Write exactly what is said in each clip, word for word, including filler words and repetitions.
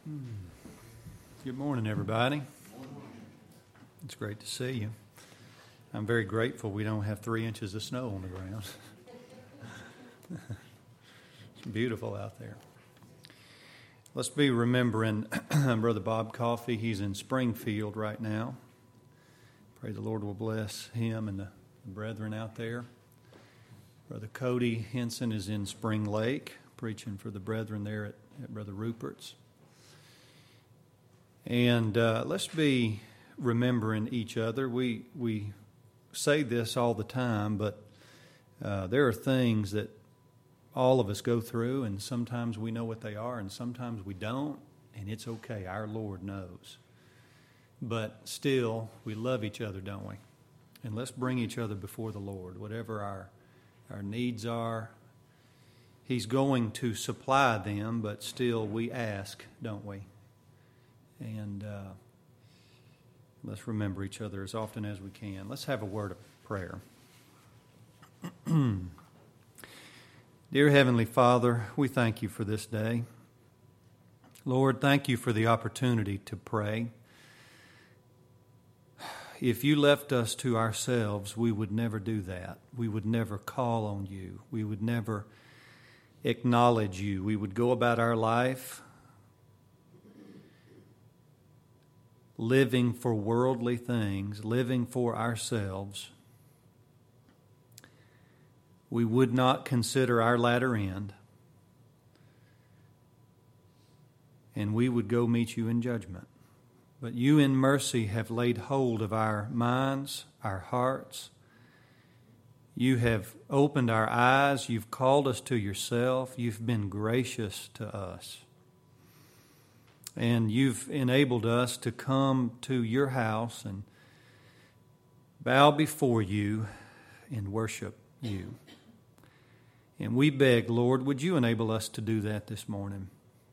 Good morning, everybody. It's great to see you. I'm very grateful we don't have three inches of snow on the ground. It's beautiful out there. Let's be remembering Brother Bob Coffey. He's in Springfield right now. Pray the Lord will bless him and the brethren out there. Brother Cody Henson is in Spring Lake, preaching for the brethren there at, at Brother Rupert's. And uh, let's be remembering each other. We we say this all the time, but uh, there are things that all of us go through, and sometimes we know what they are, and sometimes we don't, and it's okay. Our Lord knows. But still, we love each other, don't we? And let's bring each other before the Lord. Whatever our our needs are, He's going to supply them, but still we ask, don't we? And uh, let's remember each other as often as we can. Let's have a word of prayer. Dear Heavenly Father, we thank you for this day. Lord, thank you for the opportunity to pray. If you left us to ourselves, we would never do that. We would never call on you. We would never acknowledge you. We would go about our life living for worldly things, living for ourselves. We would not consider our latter end, and we would go meet you in judgment. But you in mercy have laid hold of our minds, our hearts. You have opened our eyes. You've called us to yourself. You've been gracious to us. And you've enabled us to come to your house and bow before you and worship you. And we beg, Lord, would you enable us to do that this morning?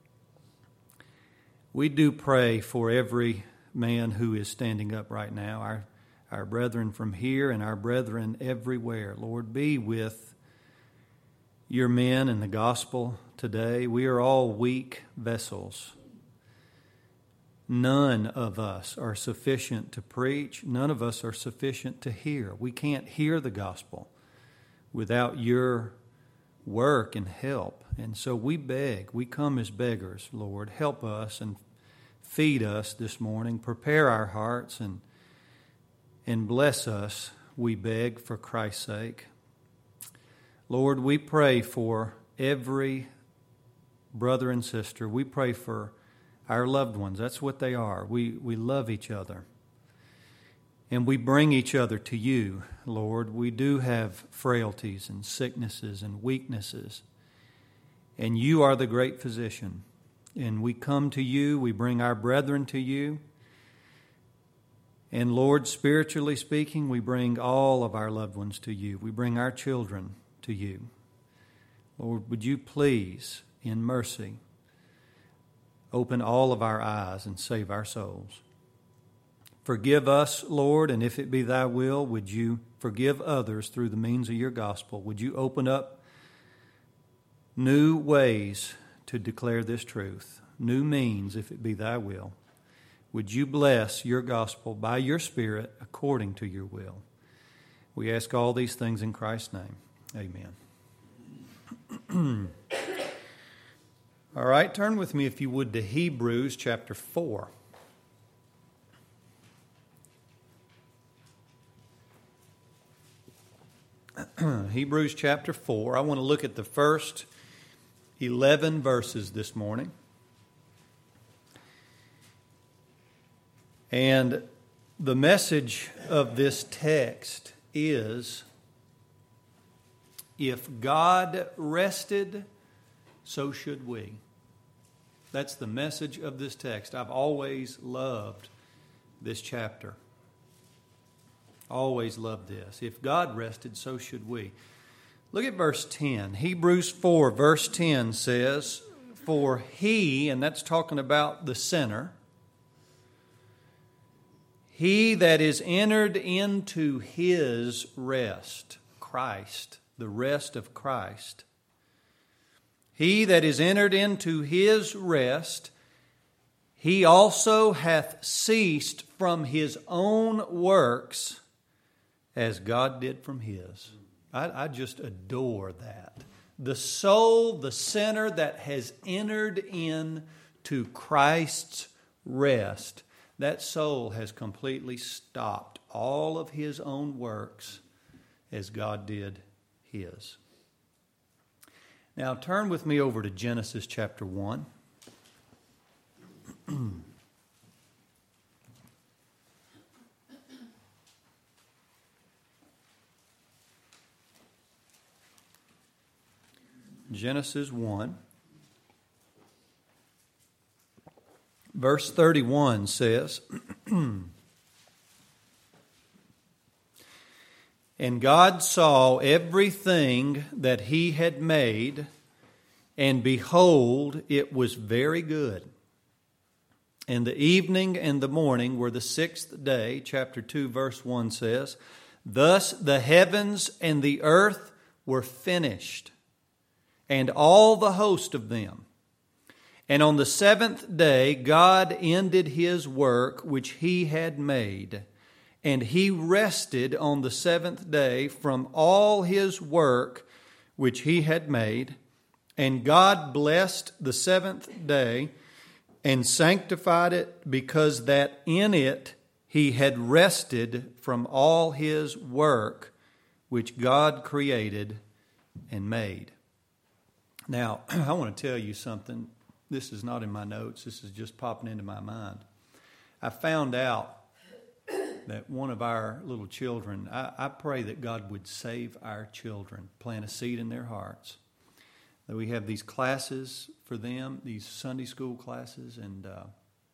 We do pray for every man who is standing up right now, our, our brethren from here and our brethren everywhere. Lord, be with your men in the gospel today. We are all weak vessels. None of us are sufficient to preach. None of us are sufficient to hear. We can't hear the gospel without your work and help. And so we beg, we come as beggars, Lord. Help us and feed us this morning. Prepare our hearts and, and bless us, we beg, for Christ's sake. Lord, we pray for every brother and sister. We pray for our loved ones. That's what they are. We we love each other. And we bring each other to you, Lord. We do have frailties and sicknesses and weaknesses. And you are the great physician. And we come to you. We bring our brethren to you. And Lord, spiritually speaking, we bring all of our loved ones to you. We bring our children to you. Lord, would you please, in mercy, open all of our eyes and save our souls. Forgive us, Lord, and if it be thy will, would you forgive others through the means of your gospel? Would you open up new ways to declare this truth, new means, if it be thy will? Would you bless your gospel by your Spirit according to your will? We ask all these things in Christ's name. Amen. All right, turn with me, if you would, to Hebrews chapter four. Hebrews chapter four. I want to look at the first eleven verses this morning. And the message of this text is, if God rested, so should we. That's the message of this text. I've always loved this chapter. Always loved this. If God rested, so should we. Look at verse ten. Hebrews four, verse ten says, for he, and that's talking about the sinner, he that is entered into his rest, Christ, the rest of Christ, he that is entered into his rest He also hath ceased from his own works as God did from his. I, I just adore that. The soul, the sinner that has entered into Christ's rest, that soul has completely stopped all of his own works as God did his. Now turn with me over to Genesis chapter one. Genesis one. Verse thirty-one says, And God saw everything that he had made, and behold, it was very good. And the evening and the morning were the sixth day. Chapter two, verse one says, Thus the heavens and the earth were finished, and all the host of them. And on the seventh day God ended his work which he had made, and he rested on the seventh day from all his work which he had made. And God blessed the seventh day and sanctified it, because that in it he had rested from all his work which God created and made. Now, I want to tell you something. This is not in my notes. This is just popping into my mind. I found out that one of our little children, I, I pray that God would save our children, plant a seed in their hearts. That we have these classes for them, these Sunday school classes, and uh,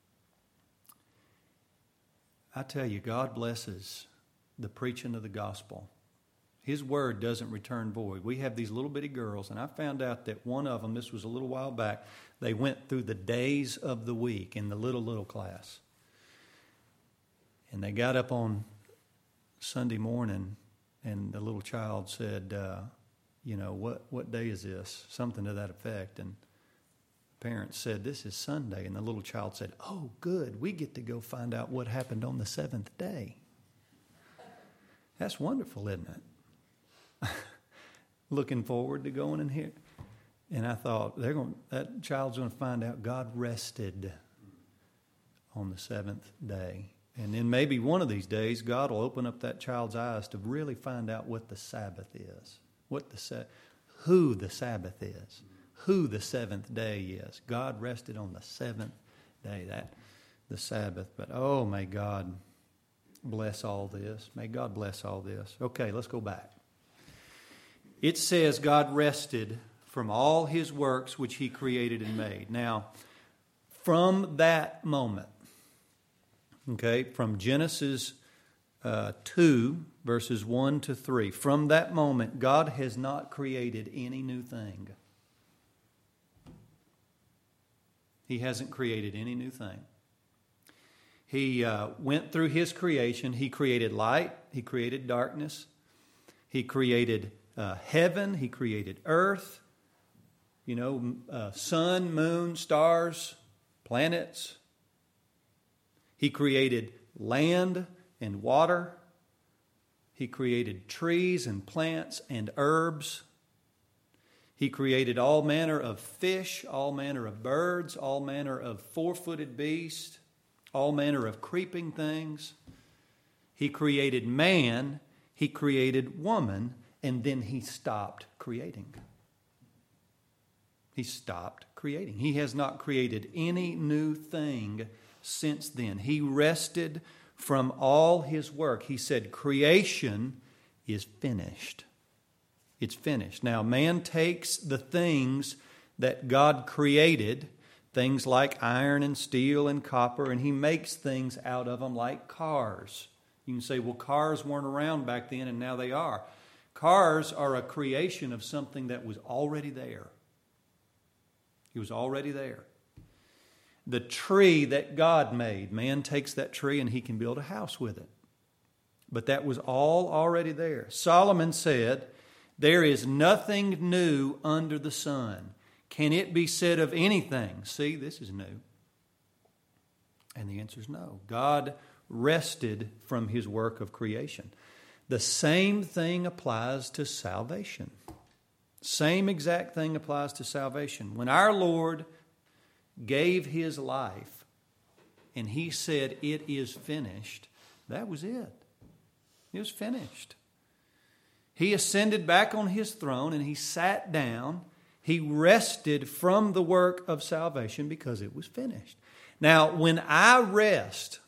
I tell you, God blesses the preaching of the gospel. His word doesn't return void. We have these little bitty girls, and I found out that one of them, this was a little while back, they went through the days of the week in the little, little class. And they got up on Sunday morning, and the little child said, uh, you know, what, what day is this? Something to that effect. And parents said, this is Sunday. And the little child said, oh, good. We get to go find out what happened on the seventh day. That's wonderful, isn't it? Looking forward to going in here. And I thought, they're going. that child's going to find out God rested on the seventh day. And then maybe one of these days, God will open up that child's eyes to really find out what the Sabbath is. What the who the Sabbath is, who the seventh day is. God rested on the seventh day, that the Sabbath. But oh, may God bless all this. May God bless all this. Okay, let's go back. It says God rested from all his works which he created and made. Now, from that moment, okay, from Genesis uh, two, verses one to three, from that moment, God has not created any new thing. He hasn't created any new thing. He uh, went through his creation. He created light. He created darkness. He created uh, heaven. He created earth. You know, uh, sun, moon, stars, planets. He created land and water. He created trees and plants and herbs. He created all manner of fish, all manner of birds, all manner of four-footed beasts, all manner of creeping things. He created man, he created woman, and then he stopped creating. He stopped creating. He has not created any new thing since then. He rested from all his work. He said, creation is finished. It's finished. Now, man takes the things that God created, things like iron and steel and copper, and he makes things out of them like cars. You can say, well, cars weren't around back then and now they are. Cars are a creation of something that was already there. It was already there. The tree that God made, man takes that tree and he can build a house with it. But that was all already there. Solomon said, there is nothing new under the sun. Can it be said of anything? See, this is new. And the answer is no. God rested from his work of creation. The same thing applies to salvation. Same exact thing applies to salvation. When our Lord gave his life and he said, "It is finished," that was it. It was finished. He ascended back on his throne and he sat down. He rested from the work of salvation because it was finished. Now, when I rest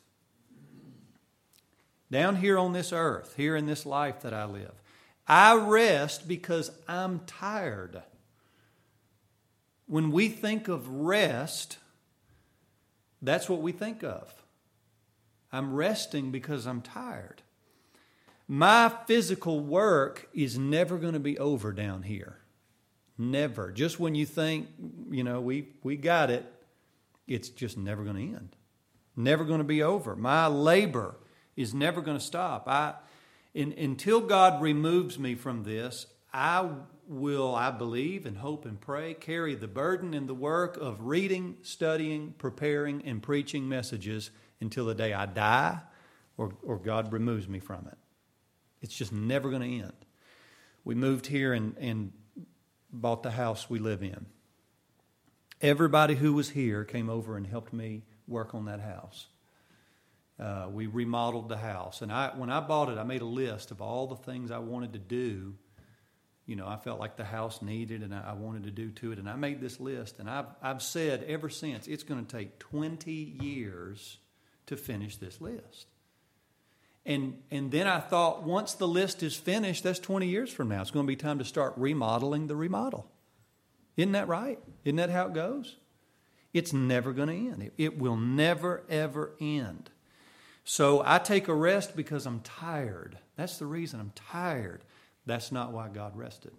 down here on this earth, here in this life that I live, I rest because I'm tired. When we think of rest, that's what we think of. I'm resting because I'm tired. My physical work is never going to be over down here. Never. Just when you think, you know, we, we got it, it's just never going to end. Never going to be over. My labor is never going to stop. I, in, until God removes me from this, I will, I believe and hope and pray, carry the burden and the work of reading, studying, preparing, and preaching messages until the day I die or, or God removes me from it. It's just never going to end. We moved here and, and bought the house we live in. Everybody who was here came over and helped me work on that house. Uh, we remodeled the house. And I, when I bought it, I made a list of all the things I wanted to do. You know, I felt like the house needed and I wanted to do to it. And I made this list. And I've, I've said ever since, it's going to take twenty years to finish this list. And and then I thought, once the list is finished, that's twenty years from now. It's going to be time to start remodeling the remodel. Isn't that right? Isn't that how it goes? It's never going to end. It, it will never, ever end. So I take a rest because I'm tired. That's the reason I'm tired. That's not why God rested.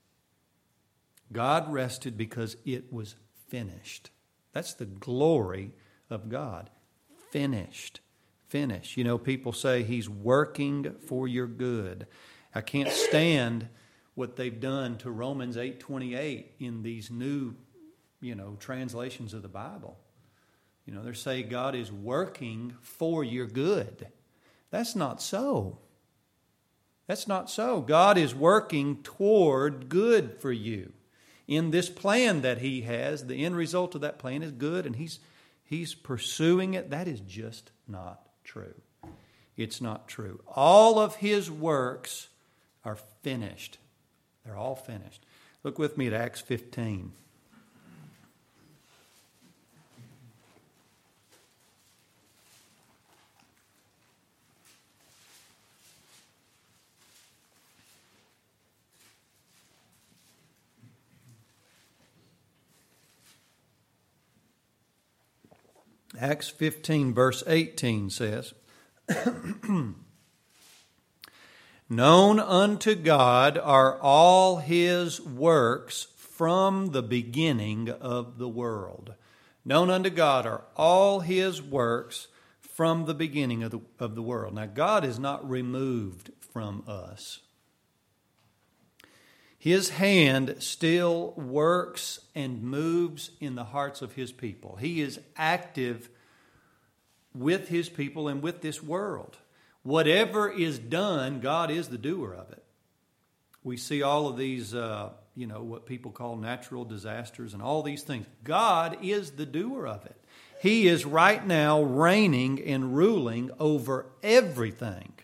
God rested because it was finished. That's the glory of God. Finished. Finished. You know, people say he's working for your good. I can't stand what they've done to Romans eight twenty-eight in these new, you know, translations of the Bible. You know, they're saying God is working for your good. That's not so. That's not so. God is working toward good for you. In this plan that he has, the end result of that plan is good, and he's he's pursuing it. That is just not true. It's not true. All of his works are finished. They're all finished. Look with me at Acts fifteen. Acts fifteen, verse eighteen says, "Known unto God are all his works from the beginning of the world." Known unto God are all his works from the beginning of the, of the world. Now, God is not removed from us. His hand still works and moves in the hearts of his people. He is active with his people and with this world. Whatever is done, God is the doer of it. We see all of these, uh, you know, what people call natural disasters and all these things. God is the doer of it. He is right now reigning and ruling over everything.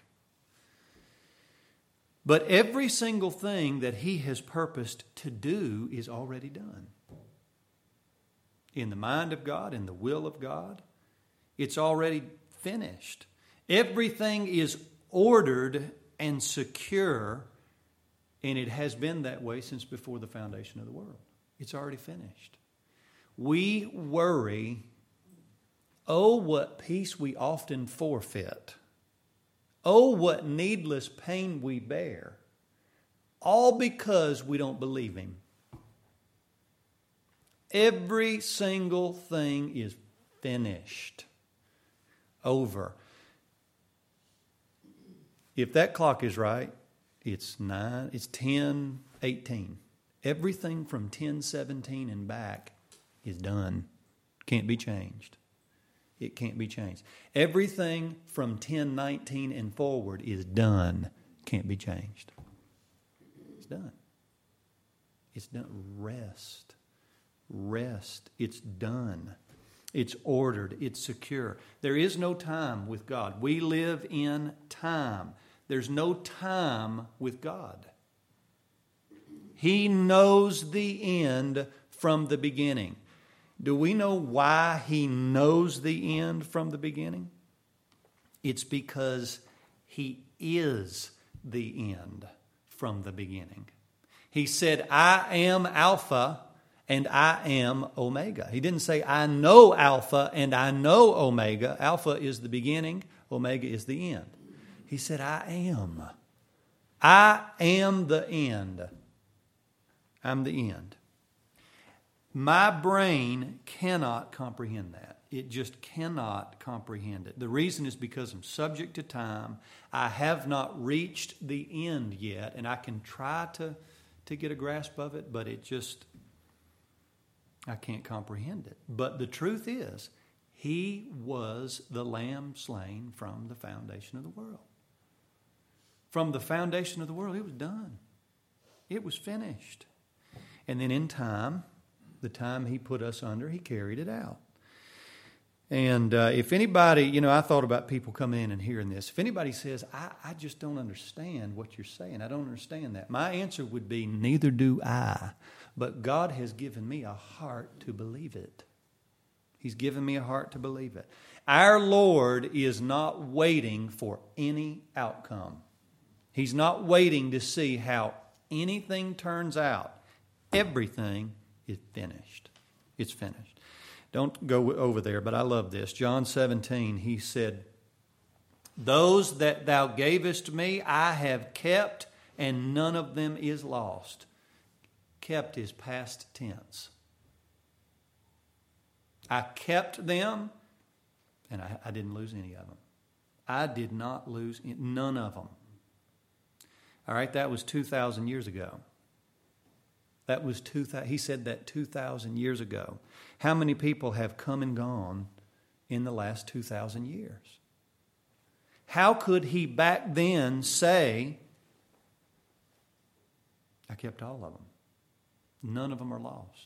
But every single thing that he has purposed to do is already done. In the mind of God, in the will of God, it's already finished. Everything is ordered and secure, and it has been that way since before the foundation of the world. It's already finished. We worry, oh, what peace we often forfeit. Oh, what needless pain we bear, all because we don't believe him. Every single thing is finished, over. If that clock is right, it's nine, it's ten eighteen. Everything from ten seventeen and back is done. Can't be changed. It can't be changed. Everything from ten nineteen and forward is done. Can't be changed. It's done. It's done. Rest. Rest. It's done. It's ordered. It's secure. There is no time with God. We live in time. There's no time with God. He knows the end from the beginning. Do we know why He knows the end from the beginning? It's because He is the end from the beginning. He said, I am Alpha and I am Omega. He didn't say, I know Alpha and I know Omega. Alpha is the beginning, Omega is the end. He said, I am. I am the end. I'm the end. My brain cannot comprehend that. It just cannot comprehend it. The reason is because I'm subject to time. I have not reached the end yet, and I can try to, to get a grasp of it, but it just, I can't comprehend it. But the truth is, He was the Lamb slain from the foundation of the world. From the foundation of the world, it was done. It was finished. And then in time, the time He put us under, He carried it out. And uh, if anybody, you know, I thought about people coming in and hearing this. If anybody says, I, I just don't understand what you're saying, I don't understand that, my answer would be, neither do I. But God has given me a heart to believe it. He's given me a heart to believe it. Our Lord is not waiting for any outcome. He's not waiting to see how anything turns out. Everything is finished. It's finished. Don't go over there, but I love this. John seventeen, He said, those that Thou gavest me, I have kept, and none of them is lost. Kept is past tense. I kept them, and I, I didn't lose any of them. I did not lose any, none of them. All right, that was two thousand years ago. That was two thousand. He said that two thousand years ago. How many people have come and gone in the last two thousand years? How could He back then say, I kept all of them? None of them are lost.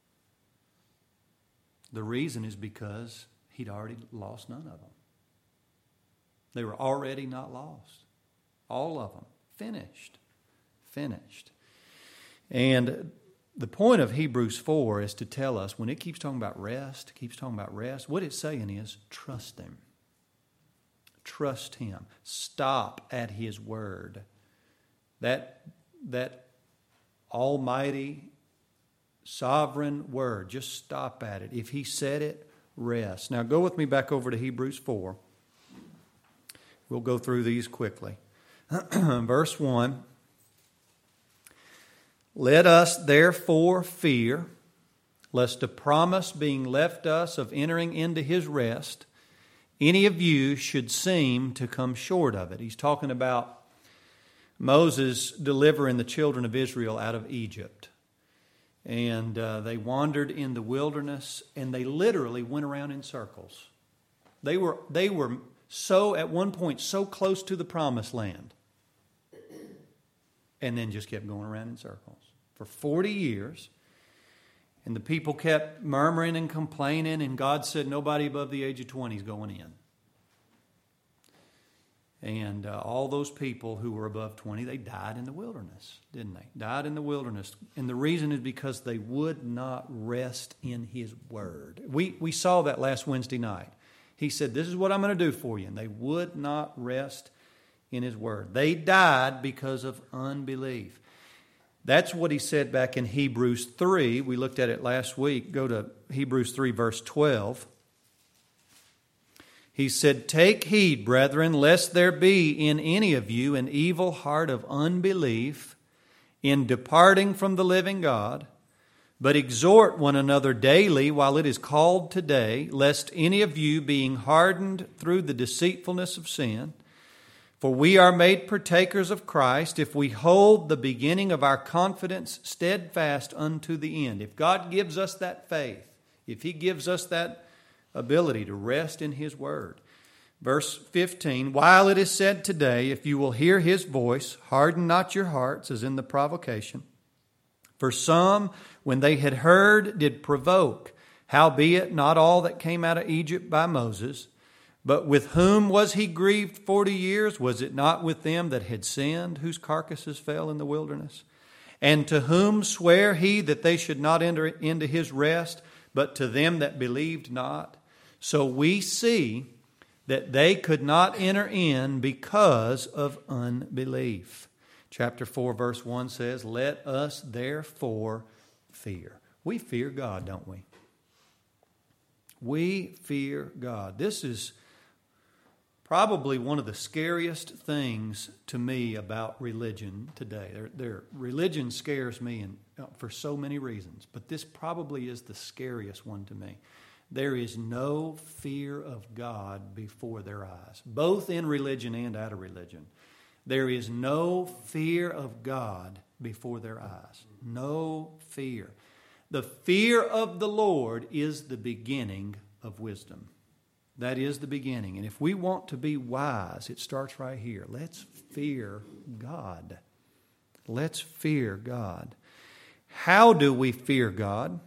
The reason is because He'd already lost none of them. They were already not lost. All of them. Finished. Finished. And the point of Hebrews four is to tell us, when it keeps talking about rest, keeps talking about rest, what it's saying is trust Him. Trust Him. Stop at His word. That, that almighty, sovereign word, just stop at it. If He said it, rest. Now go with me back over to Hebrews four. We'll go through these quickly. Verse one. Let us therefore fear, lest a promise being left us of entering into His rest, any of you should seem to come short of it. He's talking about Moses delivering the children of Israel out of Egypt. And uh, they wandered in the wilderness, and they literally went around in circles. They were, they were so, at one point, so close to the promised land, and then just kept going around in circles for forty years. And the people kept murmuring and complaining, and God said nobody above the age of twenty is going in. And uh, all those people who were above twenty, they died in the wilderness, didn't they? Died in the wilderness. And the reason is because they would not rest in His word. We, we saw that last Wednesday night. He said, this is what I'm going to do for you. And they would not rest in His word. They died because of unbelief. That's what He said back in Hebrews three. We looked at it last week. Go to Hebrews three, verse twelve. He said, take heed, brethren, lest there be in any of you an evil heart of unbelief in departing from the living God, but exhort one another daily while it is called today, lest any of you, being hardened through the deceitfulness of sin, for we are made partakers of Christ if we hold the beginning of our confidence steadfast unto the end. If God gives us that faith, if He gives us that ability to rest in His Word. Verse fifteen, while it is said today, if you will hear His voice, harden not your hearts, as in the provocation. For some, when they had heard, did provoke. Howbeit, not all that came out of Egypt by Moses. But with whom was he grieved forty years? Was it not with them that had sinned, whose carcasses fell in the wilderness? And to whom sware he that they should not enter into his rest, but to them that believed not? So we see that they could not enter in because of unbelief. Chapter four, verse one says, let us therefore fear. We fear God, don't we? We fear God. This is probably one of the scariest things to me about religion today. There, there, religion scares me and, for so many reasons, but this probably is the scariest one to me. There is no fear of God before their eyes, both in religion and out of religion. There is no fear of God before their eyes. No fear. The fear of the Lord is the beginning of wisdom. That is the beginning. And if we want to be wise, it starts right here. Let's fear God. Let's fear God. How do we fear God?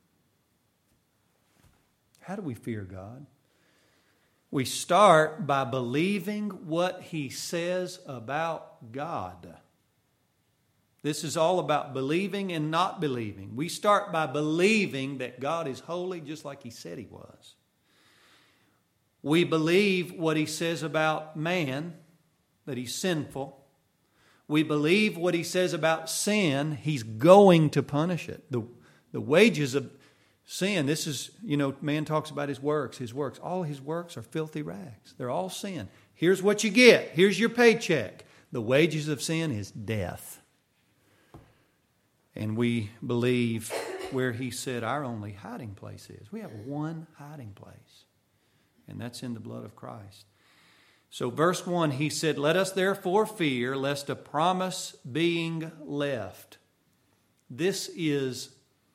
How do we fear God? We start by believing what He says about God. This is all about believing and not believing. We start by believing that God is holy just like He said He was. We believe what He says about man, that he's sinful. We believe what He says about sin, He's going to punish it. The, the wages of sin, this is, you know, man talks about his works, his works. All his works are filthy rags. They're all sin. Here's what you get. Here's your paycheck. The wages of sin is death. And we believe where He said our only hiding place is. We have one hiding place, and that's in the blood of Christ. So verse one, He said, let us therefore fear, lest a promise being left. This is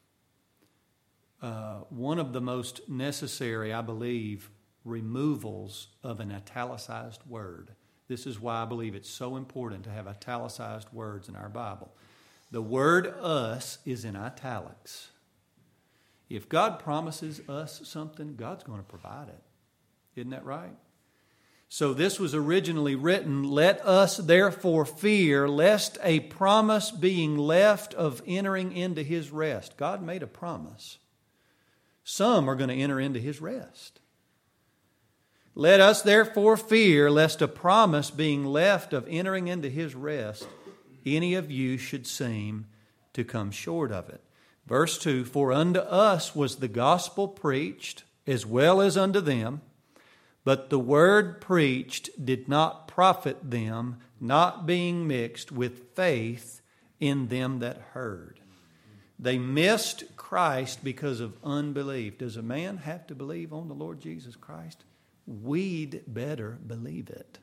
Uh, one of the most necessary, I believe, removals of an italicized word. This is why I believe it's so important to have italicized words in our Bible. The word us is in italics. If God promises us something, God's going to provide it. Isn't that right? So this was originally written, let us therefore fear, lest a promise being left of entering into His rest. God made a promise. Some are going to enter into His rest. Let us therefore fear, lest a promise being left of entering into His rest, any of you should seem to come short of it. Verse two, for unto us was the gospel preached, as well as unto them, but the word preached did not profit them, not being mixed with faith in them that heard. They missed Christ because of unbelief. Does a man have to believe on the Lord Jesus Christ? We'd better believe it.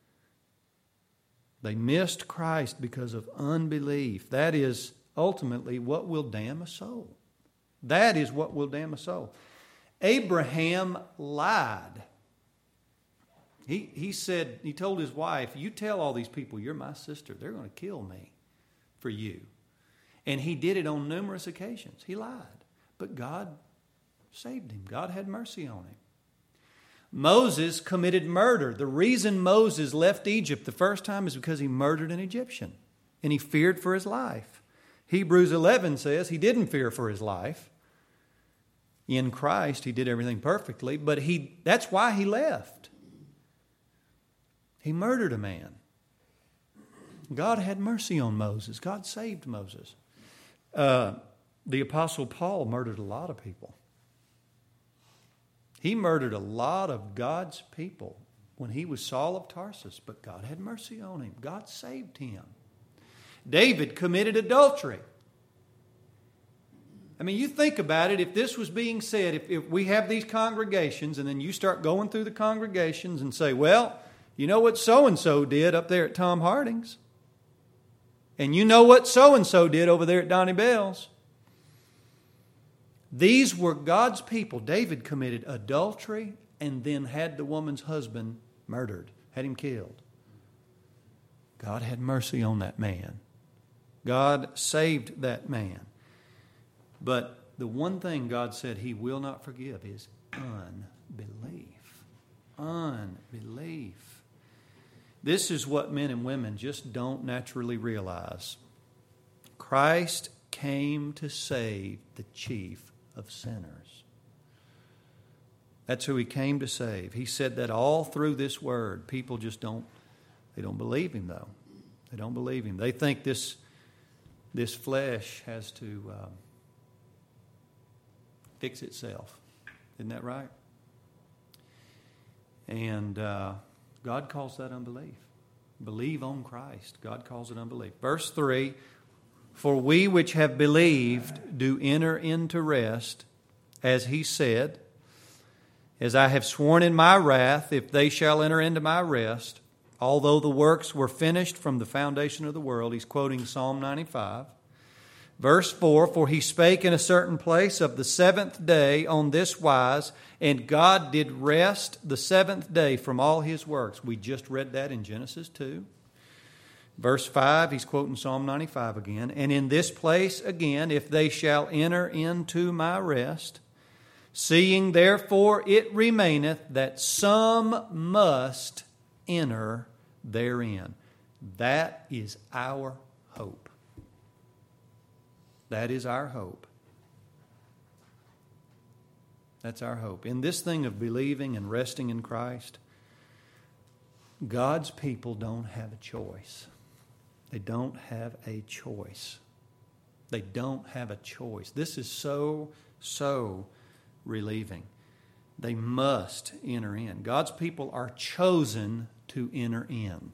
They missed Christ because of unbelief. That is ultimately what will damn a soul. That is what will damn a soul. Abraham lied. He, he said, he told his wife, you tell all these people you're my sister. They're going to kill me for you. And he did it on numerous occasions. He lied. But God saved him. God had mercy on him. Moses committed murder. The reason Moses left Egypt the first time is because he murdered an Egyptian. And he feared for his life. Hebrews eleven says he didn't fear for his life. In Christ, he did everything perfectly. But he that's why he left. He murdered a man. God had mercy on Moses. God saved Moses. Uh, the Apostle Paul murdered a lot of people. He murdered a lot of God's people when he was Saul of Tarsus, but God had mercy on him. God saved him. David committed adultery. I mean, you think about it, if this was being said, if, if we have these congregations and then you start going through the congregations and say, well, you know what so-and-so did up there at Tom Harding's? And you know what so-and-so did over there at Donnie Bell's. These were God's people. David committed adultery and then had the woman's husband murdered, had him killed. God had mercy on that man. God saved that man. But the one thing God said He will not forgive is unbelief. Unbelief. This is what men and women just don't naturally realize. Christ came to save the chief of sinners. That's who He came to save. He said that all through this word. People just don't, they don't believe Him though. They don't believe Him. They think this, this flesh has to um, fix itself. Isn't that right? And uh, God calls that unbelief. Believe on Christ. God calls it unbelief. Verse three, for we which have believed do enter into rest, as He said, as I have sworn in my wrath, if they shall enter into my rest, although the works were finished from the foundation of the world. He's quoting Psalm ninety-five. Verse four, for He spake in a certain place of the seventh day on this wise, and God did rest the seventh day from all His works. We just read that in Genesis two. Verse five, he's quoting Psalm ninety-five again. And in this place again, if they shall enter into my rest, seeing therefore it remaineth that some must enter therein. That is our hope. That is our hope. That's our hope. In this thing of believing and resting in Christ, God's people don't have a choice. They don't have a choice. They don't have a choice. This is so, so relieving. They must enter in. God's people are chosen to enter in.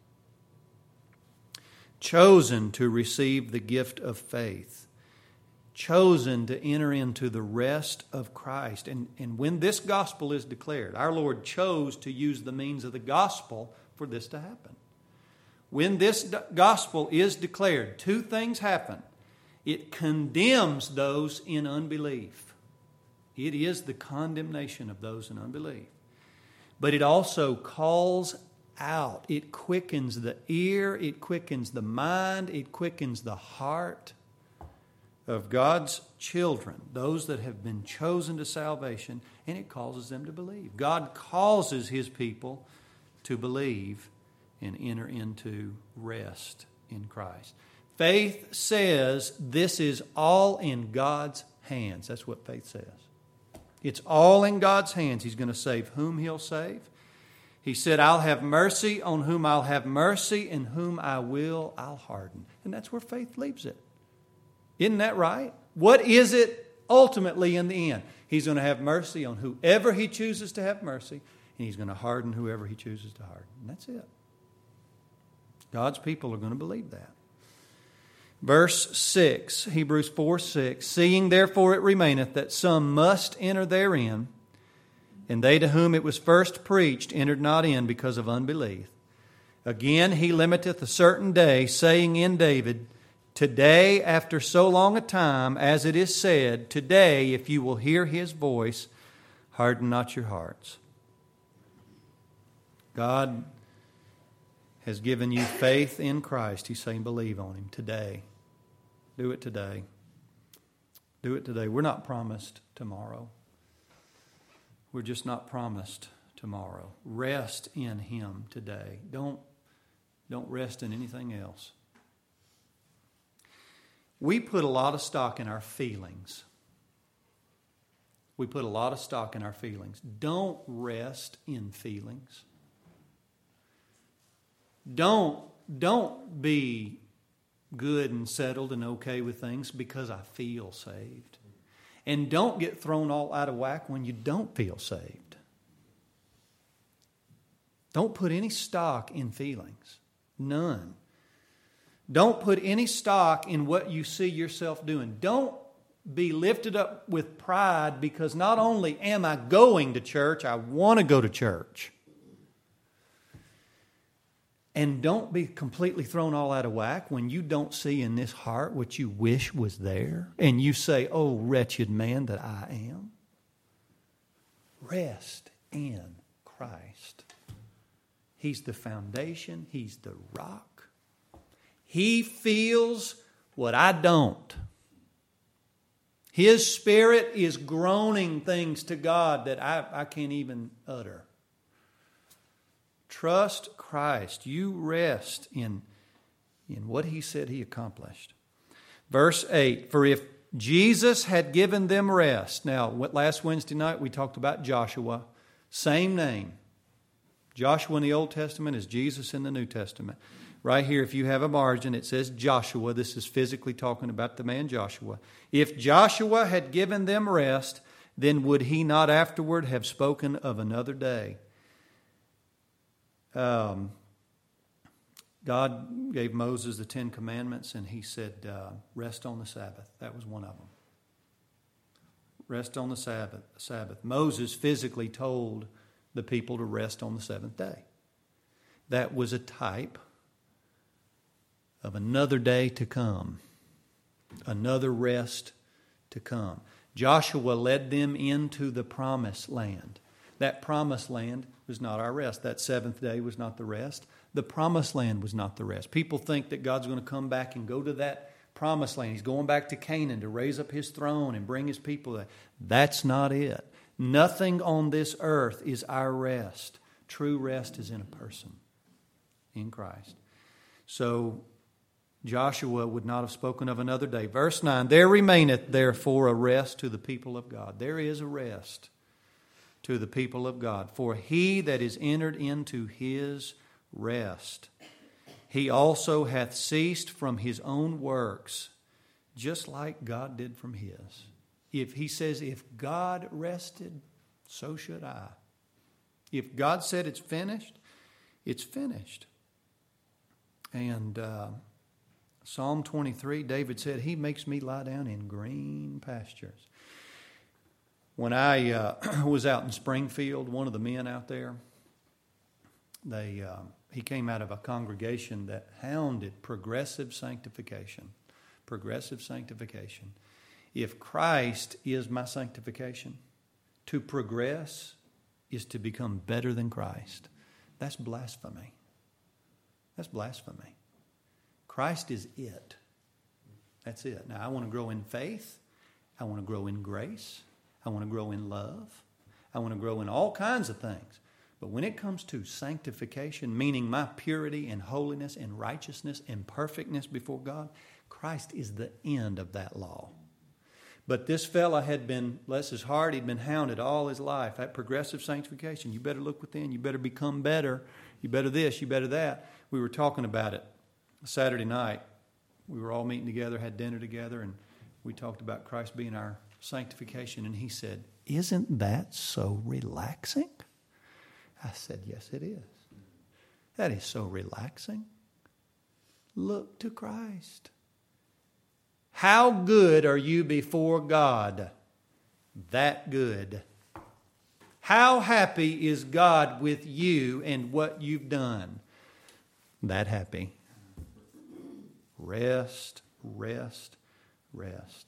Chosen to receive the gift of faith. Chosen to enter into the rest of Christ. And, and when this gospel is declared, our Lord chose to use the means of the gospel for this to happen. When this gospel is declared, two things happen. It condemns those in unbelief. It is the condemnation of those in unbelief. But it also calls out. It quickens the ear. It quickens the mind. It quickens the heart of God's children, those that have been chosen to salvation, and it causes them to believe. God causes His people to believe and enter into rest in Christ. Faith says this is all in God's hands. That's what faith says. It's all in God's hands. He's going to save whom He'll save. He said, I'll have mercy on whom I'll have mercy, and whom I will, I'll harden. And that's where faith leaves it. Isn't that right? What is it ultimately in the end? He's going to have mercy on whoever He chooses to have mercy, and He's going to harden whoever He chooses to harden. And that's it. God's people are going to believe that. Verse six, Hebrews four six, seeing therefore it remaineth that some must enter therein, and they to whom it was first preached entered not in because of unbelief. Again He limiteth a certain day, saying in David, today, after so long a time, as it is said, today, if you will hear His voice, harden not your hearts. God has given you faith in Christ. He's saying, believe on Him today. Do it today. Do it today. We're not promised tomorrow. We're just not promised tomorrow. Rest in Him today. Don't, don't rest in anything else. We put a lot of stock in our feelings. We put a lot of stock in our feelings. Don't rest in feelings. Don't, don't be good and settled and okay with things because I feel saved. And don't get thrown all out of whack when you don't feel saved. Don't put any stock in feelings. None. Don't put any stock in what you see yourself doing. Don't be lifted up with pride because not only am I going to church, I want to go to church. And don't be completely thrown all out of whack when you don't see in this heart what you wish was there. And you say, oh, wretched man that I am. Rest in Christ. He's the foundation. He's the rock. He feels what I don't. His Spirit is groaning things to God that I, I can't even utter. Trust Christ. You rest in, in what He said He accomplished. Verse eight, for if Jesus had given them rest. Now, last Wednesday night we talked about Joshua. Same name. Joshua in the Old Testament is Jesus in the New Testament. Right here, if you have a margin, it says Joshua. This is physically talking about the man Joshua. If Joshua had given them rest, then would he not afterward have spoken of another day? Um, God gave Moses the Ten Commandments, and he said, uh, rest on the Sabbath. That was one of them. Rest on the Sabbath. Sabbath. Moses physically told the people to rest on the seventh day. That was a type of another day to come. Another rest to come. Joshua led them into the promised land. That promised land was not our rest. That seventh day was not the rest. The promised land was not the rest. People think that God's going to come back and go to that promised land. He's going back to Canaan to raise up His throne and bring His people there. That's not it. Nothing on this earth is our rest. True rest is in a person, in Christ. So Joshua would not have spoken of another day. Verse nine, there remaineth therefore a rest to the people of God. There is a rest to the people of God. For he that is entered into his rest, he also hath ceased from his own works, just like God did from his. If he says, if God rested, so should I. If God said it's finished, it's finished. And uh, Psalm twenty-three, David said, He makes me lie down in green pastures. When I uh, was out in Springfield, one of the men out there, they uh, he came out of a congregation that hounded progressive sanctification. Progressive sanctification. If Christ is my sanctification, to progress is to become better than Christ. That's blasphemy. That's blasphemy. Christ is it. That's it. Now, I want to grow in faith. I want to grow in grace. I want to grow in love. I want to grow in all kinds of things. But when it comes to sanctification, meaning my purity and holiness and righteousness and perfectness before God, Christ is the end of that law. But this fella had been, bless his heart, he'd been hounded all his life. That progressive sanctification, you better look within, you better become better, you better this, you better that. We were talking about it Saturday night. We were all meeting together, had dinner together, and we talked about Christ being our sanctification. And he said, isn't that so relaxing? I said, yes, it is. That is so relaxing. Look to Christ. How good are you before God? That good. How happy is God with you and what you've done? That happy. Rest, rest, rest.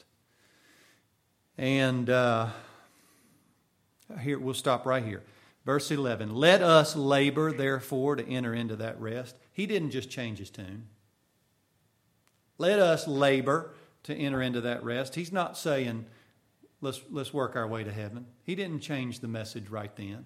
And uh, here, we'll stop right here. Verse eleven, let us labor, therefore, to enter into that rest. He didn't just change his tune. Let us labor to enter into that rest. He's not saying, let's, let's work our way to heaven. He didn't change the message right then.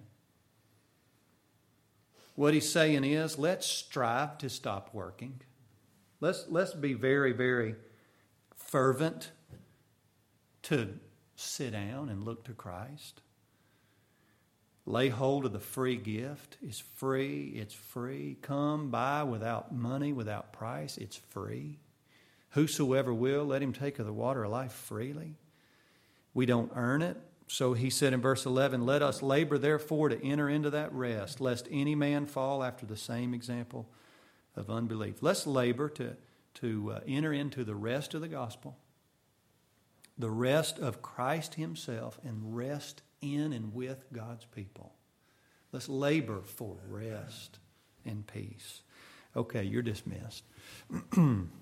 What he's saying is, let's strive to stop working. Let's, let's be very, very fervent to sit down and look to Christ. Lay hold of the free gift. It's free. It's free. Come buy without money, without price. It's free. Whosoever will, let him take of the water of life freely. We don't earn it. So he said in verse eleven, let us labor therefore to enter into that rest, lest any man fall after the same example of unbelief. Let's labor to, to uh, enter into the rest of the gospel, the rest of Christ himself, and rest in and with God's people. Let's labor for rest and peace. Okay, you're dismissed.